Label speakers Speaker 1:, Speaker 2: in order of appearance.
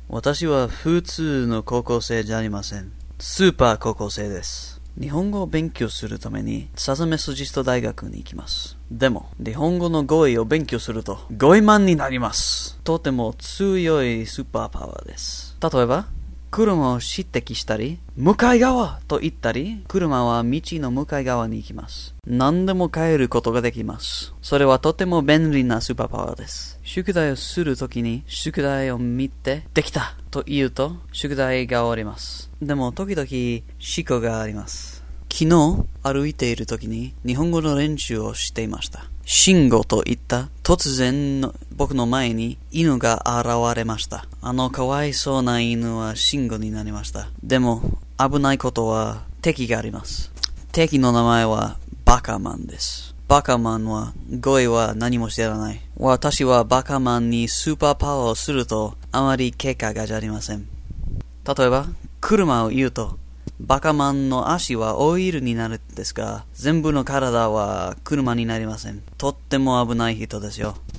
Speaker 1: 私は普通の高校生じゃありません。スーパー高校生です。日本語を勉強するためにサザメスジスト大学に行きます。でも、日本語の語彙を勉強すると語彙マンになります。とても強いスーパーパワーです。例えば、車を指摘したり、向かい側と言ったり、車は道の向かい側に行きます。何でも変えることができます。それはとても便利なスーパーパワーです。宿題をするときに、宿題を見て、できたと言うと、宿題が終わります。でも、時々、思考があります。昨日、歩いているときに、日本語の練習をしていました。慎吾と言った突然の僕の前に犬が現れました。かわいそうな犬は慎吾になりました。でも危ないことは敵があります。敵の名前はバカマンです。バカマンは語彙は何も知らない。私はバカマンにスーパーパワーをするとあまり結果がありません。例えば車を言うとバカマンの足はオイルになるんですが、全部の体は車になりません。とっても危ない人ですよ。